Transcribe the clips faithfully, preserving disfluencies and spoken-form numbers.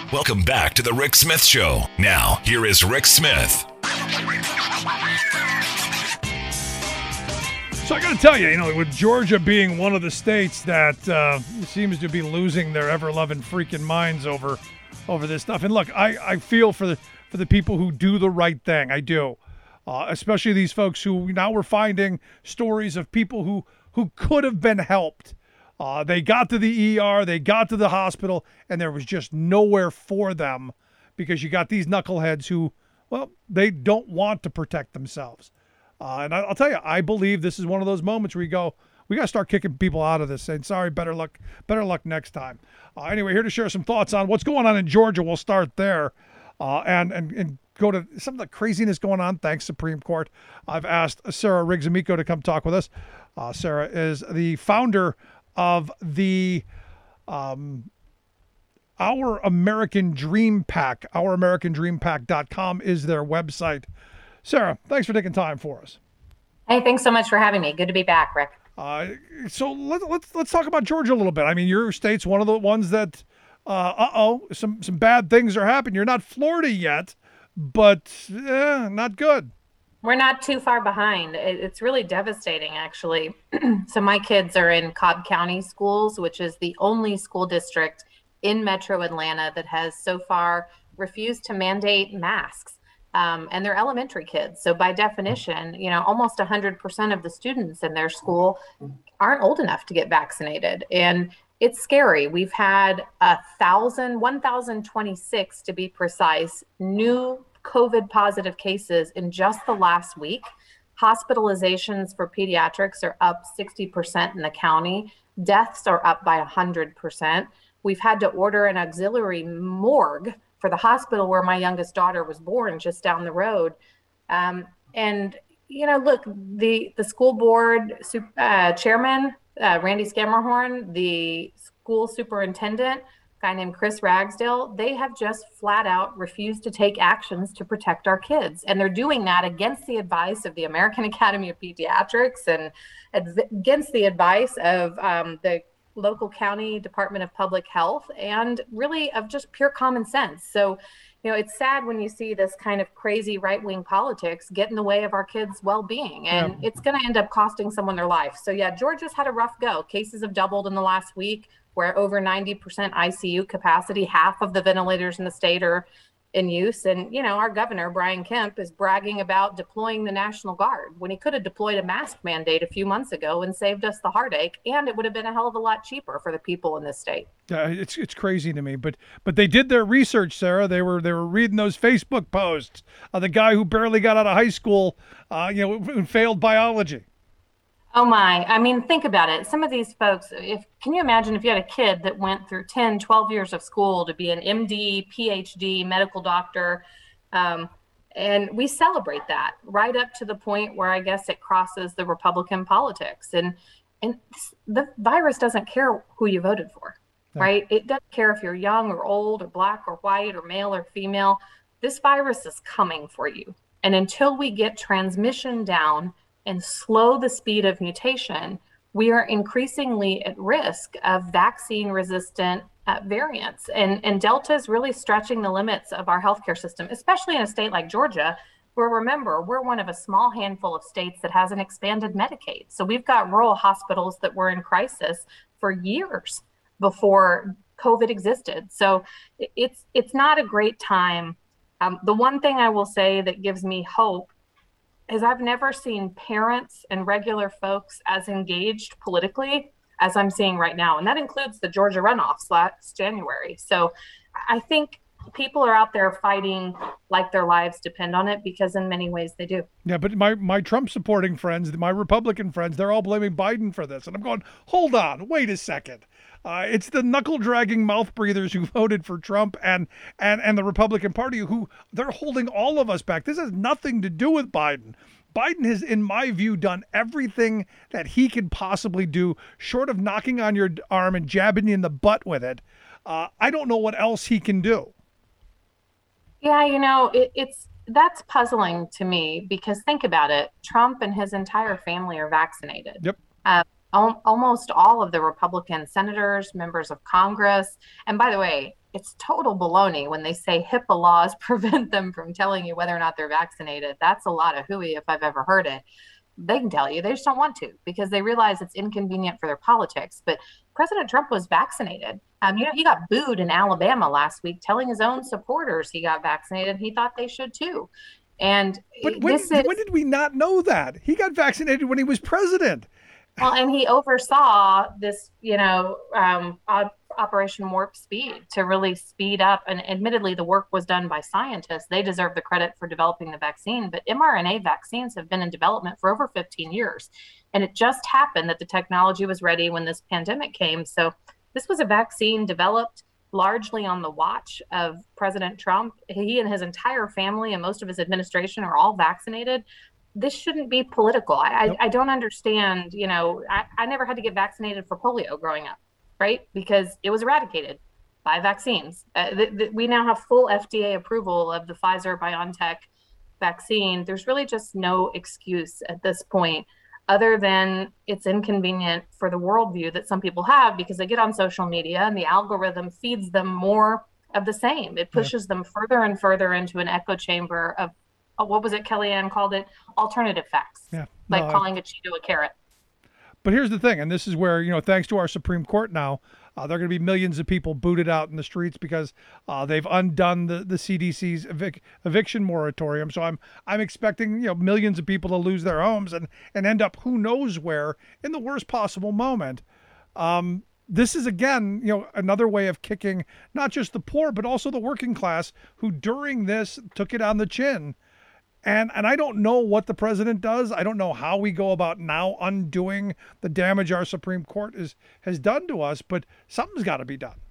Welcome back to the Rick Smith Show. Now, here is Rick Smith. So I got to tell you, you know, with Georgia being one of the states that uh, seems to be losing their ever-loving freaking minds over over this stuff. And look, I, I feel for the for the people who do the right thing. I do. Uh, especially these folks who now we're finding stories of people who, who could have been helped. Uh, they got to the E R, they got to the hospital, and there was just nowhere for them because you got these knuckleheads who, well, they don't want to protect themselves. Uh, and I, I'll tell you, I believe this is one of those moments where you go, we got to start kicking people out of this, saying, sorry, better luck, better luck next time. Uh, anyway, here to share some thoughts on what's going on in Georgia. We'll start there uh, and, and, and go to some of the craziness going on. Thanks, Supreme Court. I've asked Sarah Riggs-Amico to come talk with us. Uh, Sarah is the founder of the um, Our American Dream Pack. our american dream pack dot com is their website. Sarah, thanks for taking time for us. Hey, thanks so much for having me. Good to be back, Rick. Uh, so let, let's let's talk about Georgia a little bit. I mean, your state's one of the ones that, uh, uh-oh, some, some bad things are happening. You're not Florida yet, but eh, not good. We're not too far behind. It's really devastating, actually. So my kids are in Cobb County schools, which is the only school district in Metro Atlanta that has so far refused to mandate masks. Um, and they're elementary kids. So by definition, you know, almost one hundred percent of the students in their school aren't old enough to get vaccinated. And it's scary. We've had a thousand, one thousand twenty-six to be precise, new COVID positive cases in just the last week. Hospitalizations for pediatrics are up sixty percent in the county. Deaths are up by one hundred percent. We've had to order an auxiliary morgue for the hospital where my youngest daughter was born, just down the road. Um, and, you know, look, the, the school board uh, chairman, uh, Randy Scamerhorn, the school superintendent, a guy named Chris Ragsdale, they have just flat out refused to take actions to protect our kids. And they're doing that against the advice of the American Academy of Pediatrics and adv- against the advice of um, the local county Department of Public Health and really of just pure common sense. So, you know, it's sad when you see this kind of crazy right-wing politics get in the way of our kids' well-being, and yeah. It's going to end up costing someone their life. So yeah, Georgia's had a rough go. Cases have doubled in the last week. We're over ninety percent I C U capacity. Half of the ventilators in the state are in use. And, you know, our governor, Brian Kemp, is bragging about deploying the National Guard when he could have deployed a mask mandate a few months ago and saved us the heartache. And it would have been a hell of a lot cheaper for the people in this state. Yeah, it's it's crazy to me. But but they did their research, Sarah. They were they were reading those Facebook posts of the guy who barely got out of high school, uh, you know, who failed biology. Oh my, I mean, think about it. Some of these folks, if can you imagine if you had a kid that went through ten, twelve years of school to be an M D, P H D, medical doctor, um, and we celebrate that right up to the point where I guess it crosses the Republican politics. And and the virus doesn't care who you voted for, yeah. Right? It doesn't care if you're young or old or black or white or male or female. This virus is coming for you. And until we get transmission down and slow the speed of mutation, we are increasingly at risk of vaccine-resistant uh, variants. And, and Delta is really stretching the limits of our healthcare system, especially in a state like Georgia, where remember, we're one of a small handful of states that hasn't expanded Medicaid. So we've got rural hospitals that were in crisis for years before COVID existed. So it's, it's not a great time. Um, the one thing I will say that gives me hope is I've never seen parents and regular folks as engaged politically as I'm seeing right now. And that includes the Georgia runoffs last January. So I think people are out there fighting like their lives depend on it, because in many ways they do. Yeah, but my, my Trump supporting friends, my Republican friends, they're all blaming Biden for this. And I'm going, hold on, wait a second. Uh, it's the knuckle-dragging mouth breathers who voted for Trump and, and, and the Republican Party who they're holding all of us back. This has nothing to do with Biden. Biden has, in my view, done everything that he could possibly do, short of knocking on your arm and jabbing you in the butt with it. Uh, I don't know what else he can do. Yeah, you know, it, it's that's puzzling to me, because think about it. Trump and his entire family are vaccinated. Yep. Uh, al- almost all of the Republican senators, members of Congress. And by the way, it's total baloney when they say HIPAA laws prevent them from telling you whether or not they're vaccinated. That's a lot of hooey if I've ever heard it. They can tell you, they just don't want to because they realize it's inconvenient for their politics. But President Trump was vaccinated. Um, you know, he got booed in Alabama last week, telling his own supporters he got vaccinated. He thought they should too. And but when, this is, when did we not know that? He got vaccinated when he was president. Well, and he oversaw this, you know, um, Operation Warp Speed to really speed up. And admittedly, the work was done by scientists. They deserve the credit for developing the vaccine. But mRNA vaccines have been in development for over fifteen years. And it just happened that the technology was ready when this pandemic came. So this was a vaccine developed largely on the watch of President Trump. He and his entire family and most of his administration are all vaccinated. This shouldn't be political. I, nope. I, I don't understand. You know, I, I never had to get vaccinated for polio growing up, right? Because it was eradicated by vaccines. Uh, th- th- we now have full F D A approval of the Pfizer BioNTech vaccine. There's really just no excuse at this point other than it's inconvenient for the worldview that some people have because they get on social media and the algorithm feeds them more of the same. It pushes yeah. them further and further into an echo chamber of what was it Kellyanne called it? Alternative facts. Yeah. Like no, calling a Cheeto a carrot. But here's the thing, and this is where, you know, thanks to our Supreme Court now, uh, there are going to be millions of people booted out in the streets because uh, they've undone the, the C D C's evic- eviction moratorium. So I'm I'm expecting, you know, millions of people to lose their homes and, and end up who knows where in the worst possible moment. Um, this is, again, you know, another way of kicking not just the poor, but also the working class who during this took it on the chin. And and I don't know what the president does. I don't know how we go about now undoing the damage our Supreme Court is, has done to us, but something's got to be done.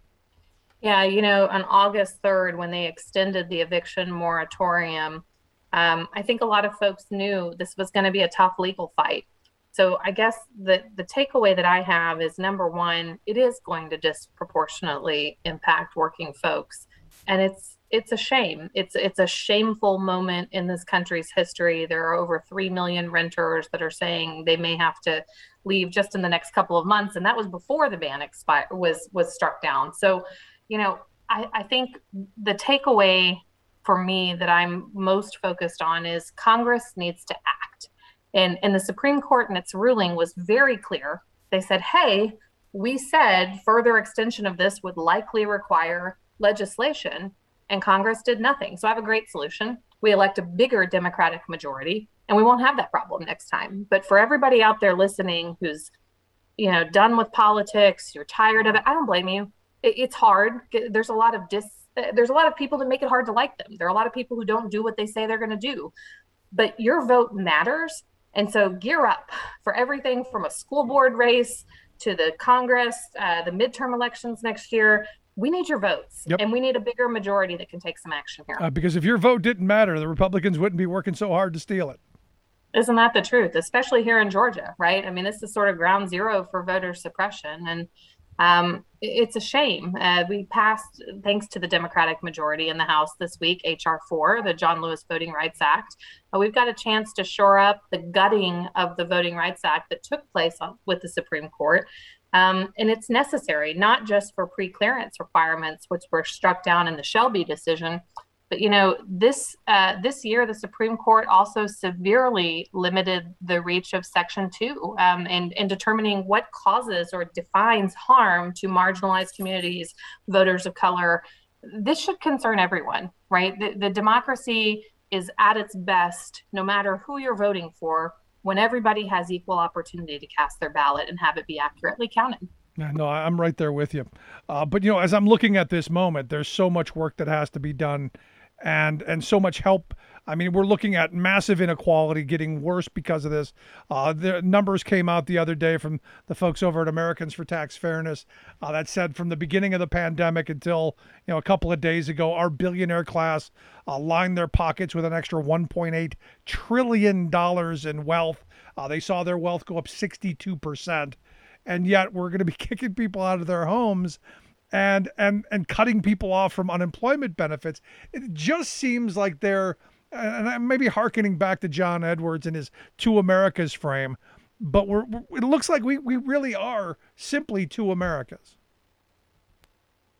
Yeah, you know, on August third, when they extended the eviction moratorium, um, I think a lot of folks knew this was going to be a tough legal fight. So I guess the, the takeaway that I have is, number one, it is going to disproportionately impact working folks. And it's It's a shame. It's it's a shameful moment in this country's history. There are over three million renters that are saying they may have to leave just in the next couple of months. And that was before the ban expired was was struck down. So, you know, I, I think the takeaway for me that I'm most focused on is Congress needs to act. And, and the Supreme Court in its ruling was very clear. They said, hey, we said further extension of this would likely require legislation. And Congress did nothing. So I have a great solution. We elect a bigger Democratic majority and we won't have that problem next time. But for everybody out there listening who's, you know, done with politics, you're tired of it, I don't blame you. It, it's hard. There's a lot of dis, there's a lot of people that make it hard to like them. There are a lot of people who don't do what they say they're going to do. But your vote matters. And so gear up for everything from a school board race to the Congress, uh, the midterm elections next year. We need your votes, yep. And we need a bigger majority that can take some action here. Uh, because if your vote didn't matter, the Republicans wouldn't be working so hard to steal it. Isn't that the truth? Especially here in Georgia, right? I mean, this is sort of ground zero for voter suppression. And um, it's a shame. Uh, we passed, thanks to the Democratic majority in the House this week, H R four, the John Lewis Voting Rights Act. Uh, we've got a chance to shore up the gutting of the Voting Rights Act that took place on, with the Supreme Court. Um, and it's necessary, not just for pre-clearance requirements, which were struck down in the Shelby decision, but, you know, this uh, this year, the Supreme Court also severely limited the reach of Section two um, in, in determining what causes or defines harm to marginalized communities, voters of color. This should concern everyone, right? The, the democracy is at its best, no matter who you're voting for, when everybody has equal opportunity to cast their ballot and have it be accurately counted. Yeah, no, I'm right there with you. Uh, but, you know, as I'm looking at this moment, there's so much work that has to be done and and so much help. I mean, we're looking at massive inequality getting worse because of this. Uh, the numbers came out the other day from the folks over at Americans for Tax Fairness uh, that said from the beginning of the pandemic until, you know, a couple of days ago, our billionaire class uh, lined their pockets with an extra one point eight trillion dollars in wealth. Uh, they saw their wealth go up sixty-two percent. And yet we're going to be kicking people out of their homes and and and cutting people off from unemployment benefits. It just seems like they're, and I'm maybe hearkening back to John Edwards and his Two Americas frame, but we're, it looks like we, we really are simply two Americas.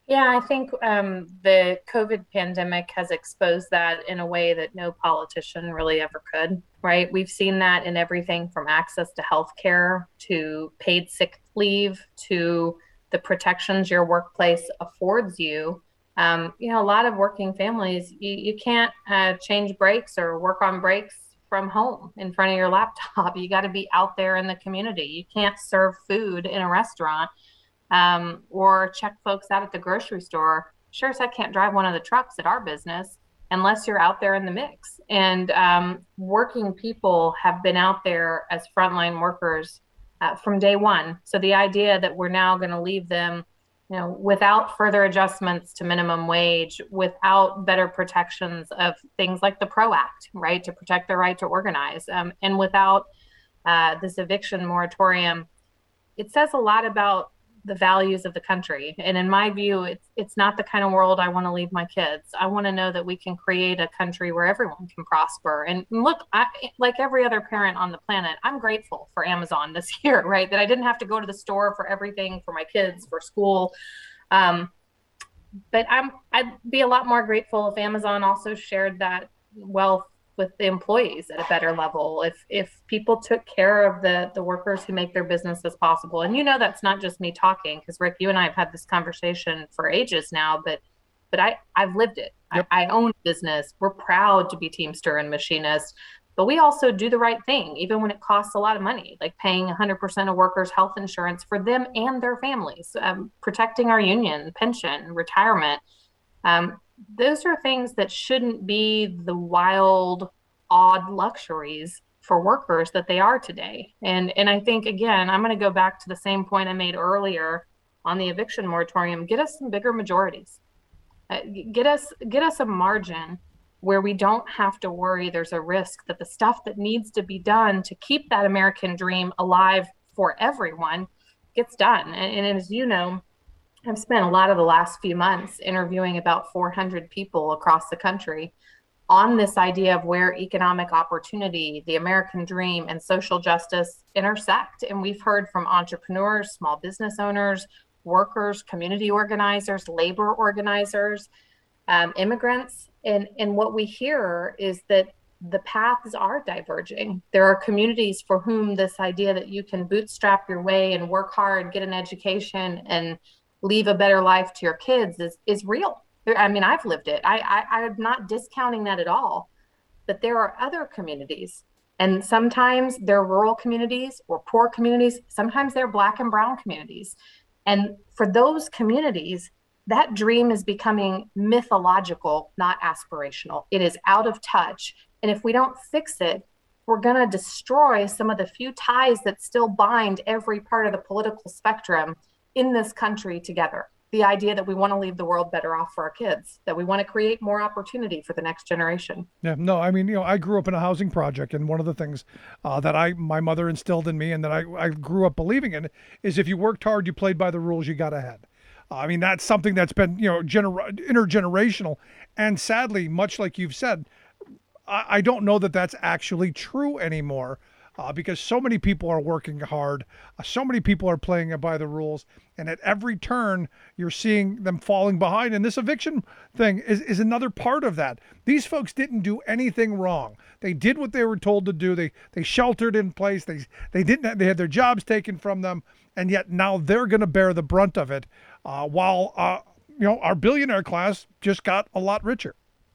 Yeah, I think um, the COVID pandemic has exposed that in a way that no politician really ever could, right? We've seen that in everything from access to healthcare to paid sick leave to the protections your workplace affords you. Um, you know, a lot of working families, you, you can't uh, change brakes or work on brakes from home in front of your laptop. You got to be out there in the community. You can't serve food in a restaurant um, or check folks out at the grocery store. Sure as heck can't drive one of the trucks at our business unless you're out there in the mix. And um, working people have been out there as frontline workers uh, from day one. So the idea that we're now going to leave them, you know, without further adjustments to minimum wage, without better protections of things like the PRO Act, right, to protect their right to organize, um, and without uh, this eviction moratorium, it says a lot about the values of the country. And in my view, it's it's not the kind of world I want to leave my kids. I want to know that we can create a country where everyone can prosper. And look, I, like every other parent on the planet, I'm grateful for Amazon this year, right? That I didn't have to go to the store for everything for my kids, for school. Um, but I'm I'd be a lot more grateful if Amazon also shared that wealth with the employees at a better level, if if people took care of the the workers who make their business as possible. And you know, that's not just me talking, because Rick, you and I have had this conversation for ages now, but but I I've lived it. Yep. I, I own business. We're proud to be Teamster and Machinist, but we also do the right thing, even when it costs a lot of money, like paying one hundred percent of workers' health insurance for them and their families, um, protecting our union, pension, retirement. Um, those are things that shouldn't be the wild, odd luxuries for workers that they are today. And and I think, again, I'm going to go back to the same point I made earlier on the eviction moratorium. Get us some bigger majorities. Uh, get us get us a margin where we don't have to worry there's a risk that the stuff that needs to be done to keep that American dream alive for everyone gets done. And, and as you know, I've spent a lot of the last few months interviewing about four hundred people across the country on this idea of where economic opportunity, the American dream, and social justice intersect. And we've heard from entrepreneurs, small business owners, workers, community organizers, labor organizers, um, immigrants. And, and what we hear is that the paths are diverging. There are communities for whom this idea that you can bootstrap your way and work hard, get an education, and leave a better life to your kids is is real. I mean, I've lived it. I, I I'm not discounting that at all. But there are other communities, and sometimes they're rural communities or poor communities. Sometimes they're Black and brown communities. And for those communities, that dream is becoming mythological, not aspirational. It is out of touch. And if we don't fix it, we're going to destroy some of the few ties that still bind every part of the political spectrum in this country together. The idea that we want to leave the world better off for our kids, that we want to create more opportunity for the next generation. Yeah, no, I mean, you know, I grew up in a housing project, and one of the things uh, that I, my mother instilled in me and that I, I grew up believing in is if you worked hard, you played by the rules, you got ahead. Uh, I mean, that's something that's been, you know, gener- intergenerational. And sadly, much like you've said, I, I don't know that that's actually true anymore. Uh, because so many people are working hard, uh, so many people are playing by the rules, and at every turn you're seeing them falling behind. And this eviction thing is, is another part of that. These folks didn't do anything wrong. They did what they were told to do. They they sheltered in place. They they didn't. They had their jobs taken from them, and yet now they're going to bear the brunt of it. Uh, while uh, you know, our billionaire class just got a lot richer.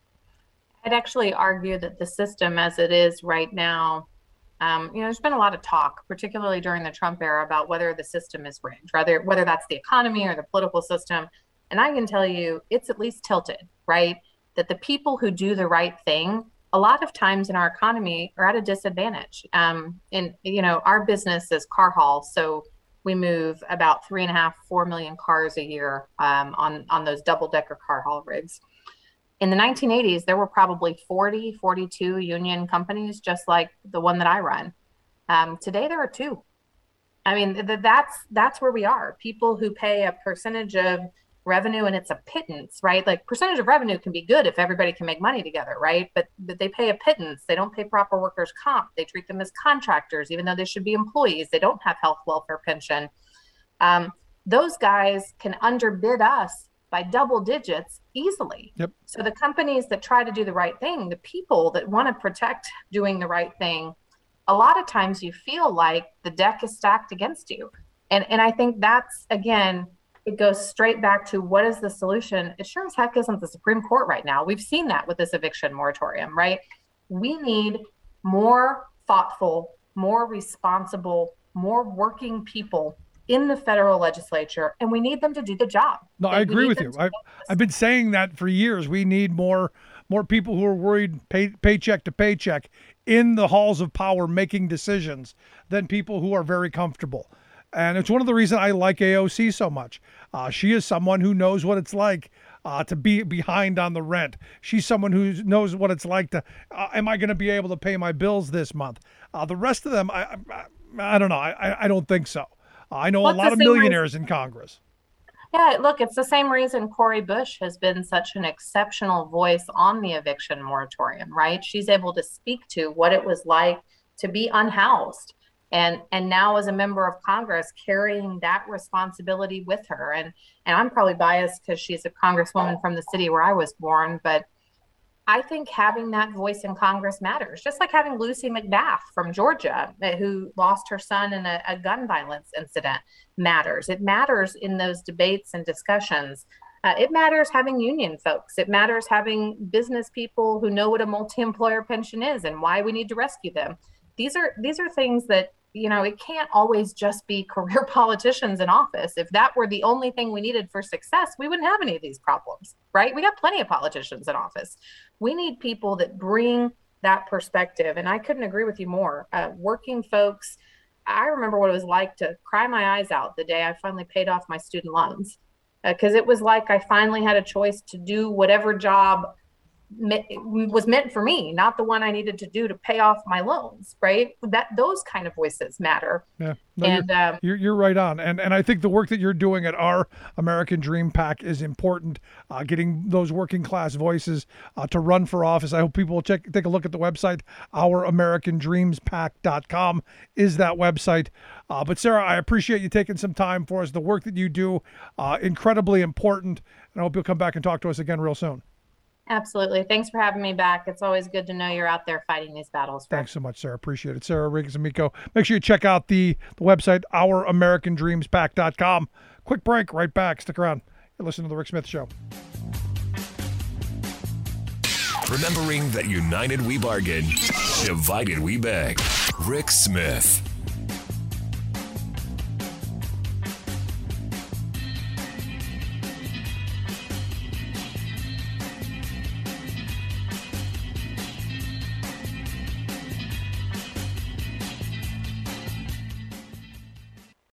I'd actually argue that the system as it is right now. Um, you know, there's been a lot of talk, particularly during the Trump era, about whether the system is rigged, whether whether that's the economy or the political system. And I can tell you, it's at least tilted, right? That the people who do the right thing, a lot of times in our economy, are at a disadvantage. Um, and you know, our business is car haul, so we move about three and a half, four million cars a year um, on on those double decker car haul rigs. In the nineteen eighties, there were probably forty, forty-two union companies, just like the one that I run. Um, today, there are two. I mean, th- that's that's where we are. People who pay a percentage of revenue, and it's a pittance, right? Like percentage of revenue can be good if everybody can make money together, right? But, but they pay a pittance. They don't pay proper workers' comp. They treat them as contractors, even though they should be employees. They don't have health, welfare, pension. Um, those guys can underbid us by double digits easily. Yep. So the companies that try to do the right thing, the people that want to protect doing the right thing, a lot of times you feel like the deck is stacked against you. And and I think that's, again, it goes straight back to what is the solution? It sure as heck isn't the Supreme Court right now. We've seen that with this eviction moratorium, right? We need more thoughtful, more responsible, more working people in the federal legislature, and we need them to do the job. No, I agree with you. I've, I've been saying that for years. We need more more people who are worried pay, paycheck to paycheck in the halls of power making decisions than people who are very comfortable. And it's one of the reasons I like A O C so much. Uh, she is someone who knows what it's like uh, to be behind on the rent. She's someone who knows what it's like to, uh, am I going to be able to pay my bills this month? Uh, the rest of them, I, I, I don't know. I, I don't think so. I know What's a lot of millionaires reason? in Congress. Yeah, look, it's the same reason Cori Bush has been such an exceptional voice on the eviction moratorium, right? She's able to speak to what it was like to be unhoused. And and now as a member of Congress, carrying that responsibility with her. And, and I'm probably biased because she's a congresswoman from the city where I was born, but I think having that voice in Congress matters, just like having Lucy McBath from Georgia, who lost her son in a, a gun violence incident, matters. It matters in those debates and discussions. Uh, it matters having union folks. It matters having business people who know what a multi-employer pension is and why we need to rescue them. These are these are things that, you know, it can't always just be career politicians in office. If that were the only thing we needed for success, we wouldn't have any of these problems, right? We got plenty of politicians in office. We need people that bring that perspective. And I couldn't agree with you more. Uh, working folks, I remember what it was like to cry my eyes out the day I finally paid off my student loans, because uh, it was like I finally had a choice to do whatever job was meant for me, not the one I needed to do to pay off my loans, right? That those kind of voices matter. Yeah, no, and you're, um, you're you're right on, and and I think the work that you're doing at Our American Dream PAC is important. Uh, getting those working class voices uh, to run for office. I hope people will check take a look at the website. our american dreams pac dot com is that website. Uh, but Sarah, I appreciate you taking some time for us. The work that you do, uh, incredibly important, and I hope you'll come back and talk to us again real soon. Absolutely. Thanks for having me back. It's always good to know you're out there fighting these battles. Thanks so much, Sarah. Appreciate it. Sarah Riggs-Amico. Make sure you check out the, the website, our american dreams pac dot com. Quick break, right back. Stick around. You're listening to The Rick Smith Show. Remembering that united we bargain, divided we beg. Rick Smith.